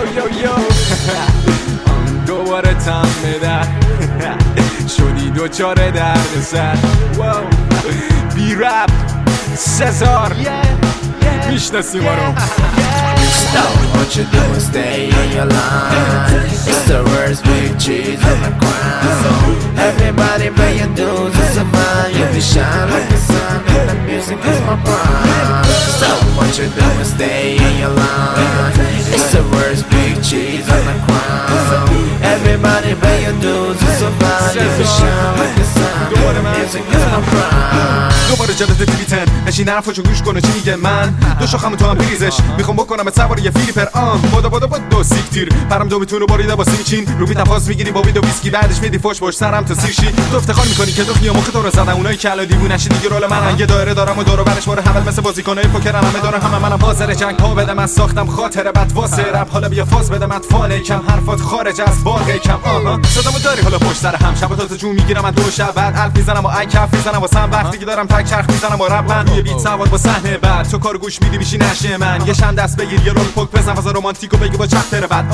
یو دوباره تم بدن شدی دوچاره درد سر بی رپ سزار میشناسی ما رو Stop what you do and stay in your line. It's the worst big cheese on the ground. Everybody pay your dues to survive. You be shine like the sun and the music is my prime. Stop what you do and stay in your line. It's the worst big cheese on the ground. Everybody pay your dues to survive. You be shine like the sun and the music is my prime. دوباره جلد تیویتن نشین حرفاشو گوش کنه چی میگه من دو شاخم تو هم بریزش میخوام بکنم سوار یه فیلیپر بادا دو سیکتیر پرم دو میتونه باریده با سیمچین رو بیت نفاس میگیری با وید و ویسکی بعدش میدی فوش باش سرم تا سیرشی تو افتخار میکنی که دو مخ تو رو زدن اونایی که الان دیوونه‌شی دیگه رول منن یه دایره دارم و دور و برش ماره حمل مثل بازیکنای پوکرن همه دارن همه منم حاضر جنگ پا بده من ساختم خاطره بعد واسه رپ حالا بیا فاز بده من فانه کم حرفات خارج از باغ کم صدامو داری حالا پشت سر هم شب تا جو میگیرم من دو شب بعد الف میزنم و ای کف میزنم واسم وقتی که دارم تک چرخ میزنم و رپ من یه بیت سوار با صحنه بعد تو کار گوش میدی میشی نشه من یه شم دست بگیر یه رول پک بزن فاز رمانتیکو بگی با چپتر بعد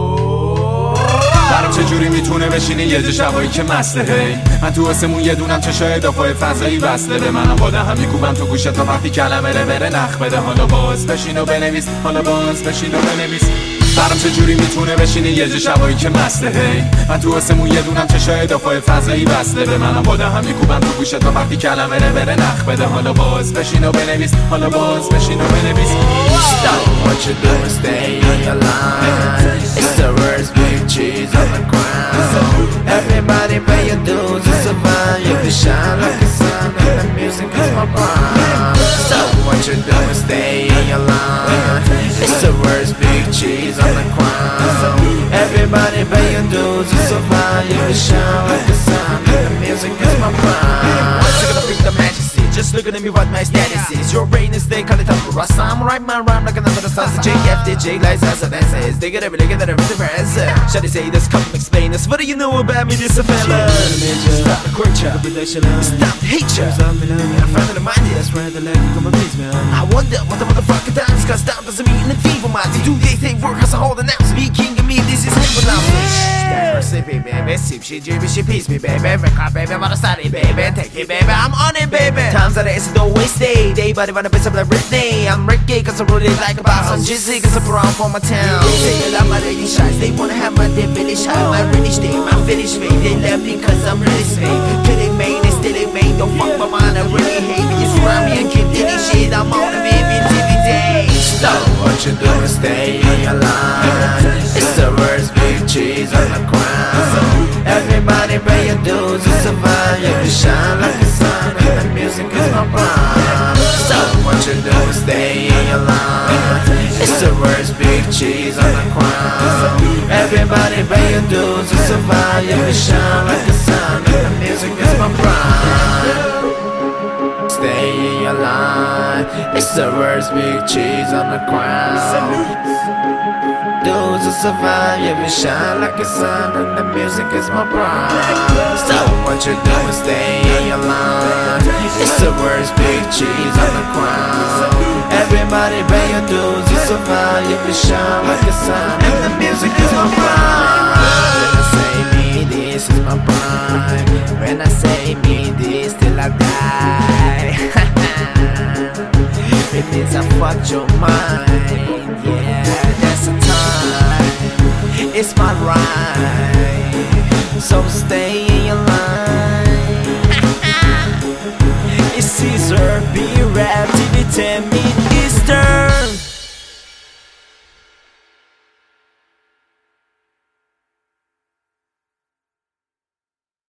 برام چجوری میتونه بشینی یه جا شبایی که مسته هی من تو اسمون یه دونم چشای دافای فضایی بسته به منم باده هم میکوبم تو گوشت تا وقتی کلمه رو بره نخ بده حالا باز بشین و بنویس حالا باز بشین و بنویس برام چجوری میتونه بشینی یه جا شبایی که مسته هی من تو اسمون یه دونم چشای دافای فضایی بسته به منم باده هم میکوبم تو گوشت تا وقتی کلمه رو بره نخ بده حالا باز بشین و بنویس حالا باز بشین و بنویس Stop what you do and stay in your line. It's the worst big cheese on the ground. Everybody pay your dues to survive. You can shine like the sun and the music is my prime. Stop what you do and stay in your line. It's the worst big cheese on the ground. Everybody pay your dues to survive. You can shine like the sun and the music is my prime. Once you're gonna bring the majesty, just looking at me what my status is. Your brain is they call it up for us. I'm right man rhyme like another stars. JFDJ lies as a dances. They get every leg that every difference. Shall they say this? Come explain this. What do you know about me? This a fella. Stop the culture. Stop the hatred. I'm friend of the mind. Yes, friend of the leg. Come and please me. I wonder what the motherfucker does. Cause stop doesn't mean anything for my do they think work as a whole and now speaking of me. This is him language. Baby, sip shit, baby, she peace me, baby. Break up, baby, wanna study, baby. Take it, baby, I'm on it, baby. Times that I don't waste day. They body wanna piss up like Britney. I'm Ricky, cause I really like about some jizzy, cause I'm around for my town. They say a lot my lady shots. They wanna have my dead finish high. My finish day, my finish fade. They love me cause I'm really straight. Couldn't make it, still it made. Don't fuck my mind, I really hate me. You surround me and keep doing shit. I'm on the baby TV day. Stop what you do and stay in your line. It's the worst big cheese on the ground. Everybody pay your dues to survive. You can shine like the sun and the music is my prime. Stop what you do and stay in your line. It's the worst big cheese on the ground. Everybody pay your dues to survive. You can shine like the sun and the music is my prime. Stay in your line. It's the worst big cheese on the ground. Dudes to survive, yeah, we shine like the sun and the music is my prime. Stop what you do and stay in your line. It's the worst big cheese on the ground. Everybody pay your dues to survive, yeah, we shine like the sun and the music is my prime. When I say me, this is my prime. When I say me, this till I die. It means I fucked your mind, yeah, that's the time. It's my right, so stay in your line. It's Caesar, be rap, TV 10 me Easter.